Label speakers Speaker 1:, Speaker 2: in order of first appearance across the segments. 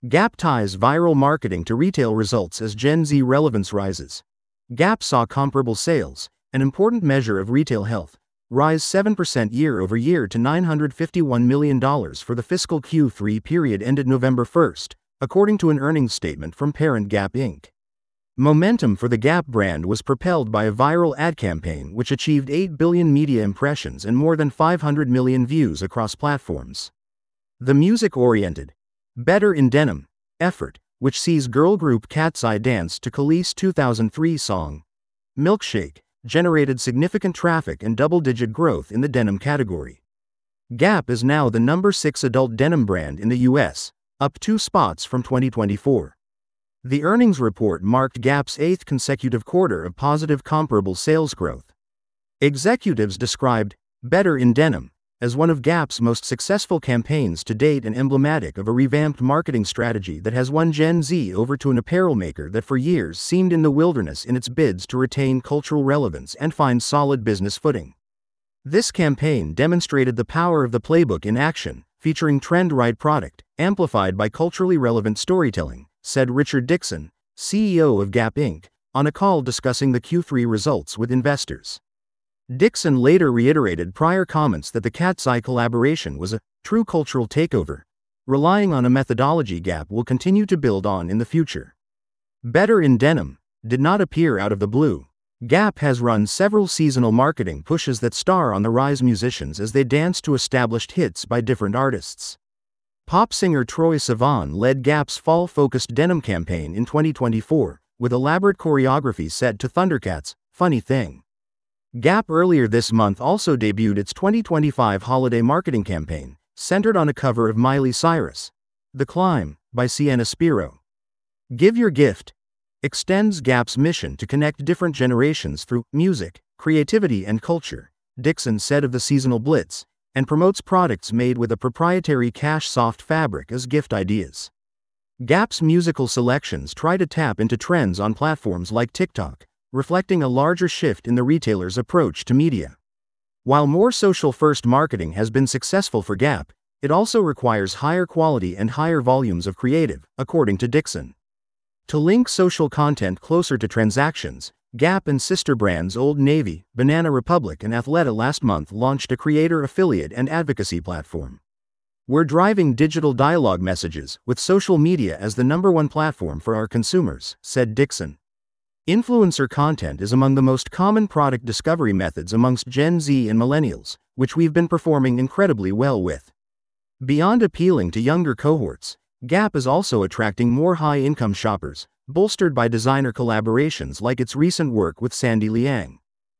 Speaker 1: Gap ties viral marketing to retail results as Gen Z relevance rises. Gap saw comparable sales, an important measure of retail health, rise 7% year-over-year to $951 million for the fiscal Q3 period ended November 1st, according to an earnings statement from parent Gap Inc. Momentum for the Gap brand was propelled by a viral ad campaign which achieved 8 billion media impressions and more than 500 million views across platforms. The music-oriented Better in Denim effort, which sees girl group Cat's Eye dance to Khalees' 2003 song, Milkshake, generated significant traffic and double-digit growth in the denim category. Gap is now the number 6 adult denim brand in the U.S., up 2 spots from 2024. The earnings report marked Gap's 8th consecutive quarter of positive comparable sales growth. Executives described Better in Denim as one of Gap's most successful campaigns to date and emblematic of a revamped marketing strategy that has won Gen Z over to an apparel maker that for years seemed in the wilderness in its bids to retain cultural relevance and find solid business footing. This campaign demonstrated the power of the playbook in action, featuring trend-right product, amplified by culturally relevant storytelling, said Richard Dickson, CEO of Gap Inc., on a call discussing the Q3 results with investors. Dickson later reiterated prior comments that the Cat's Eye collaboration was a true cultural takeover, relying on a methodology Gap will continue to build on in the future. Better in Denim did not appear out of the blue. Gap has run several seasonal marketing pushes that star on the rise musicians as they dance to established hits by different artists. Pop singer Troye Sivan led Gap's fall-focused denim campaign in 2024, with elaborate choreography set to Thundercats' Funny Thing. Gap earlier this month also debuted its 2025 holiday marketing campaign, centered on a cover of Miley Cyrus' The Climb by Sienna Spiro. Give Your Gift extends Gap's mission to connect different generations through music, creativity and culture, Dickson said of the seasonal blitz, and promotes products made with a proprietary cash-soft fabric as gift ideas. Gap's musical selections try to tap into trends on platforms like TikTok, reflecting a larger shift in the retailer's approach to media. While more social-first marketing has been successful for Gap, it also requires higher quality and higher volumes of creative, according to Dickson. To link social content closer to transactions, Gap and sister brands Old Navy, Banana Republic and Athleta last month launched a creator affiliate and advocacy platform. We're driving digital dialogue messages, with social media as the #1 platform for our consumers, said Dickson. Influencer content is among the most common product discovery methods amongst Gen Z and millennials, which we've been performing incredibly well with. Beyond appealing to younger cohorts, Gap is also attracting more high-income shoppers, bolstered by designer collaborations like its recent work with Sandy Liang.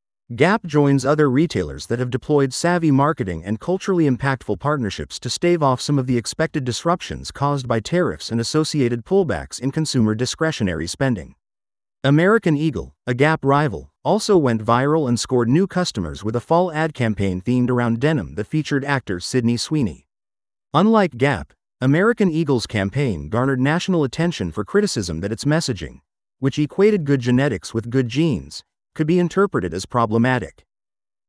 Speaker 1: Gap joins other retailers that have deployed savvy marketing and culturally impactful partnerships to stave off some of the expected disruptions caused by tariffs and associated pullbacks in consumer discretionary spending. American Eagle, a Gap rival, also went viral and scored new customers with a fall ad campaign themed around denim that featured actor Sydney Sweeney. Unlike Gap, American Eagle's campaign garnered national attention for criticism that its messaging, which equated good genetics with good genes, could be interpreted as problematic.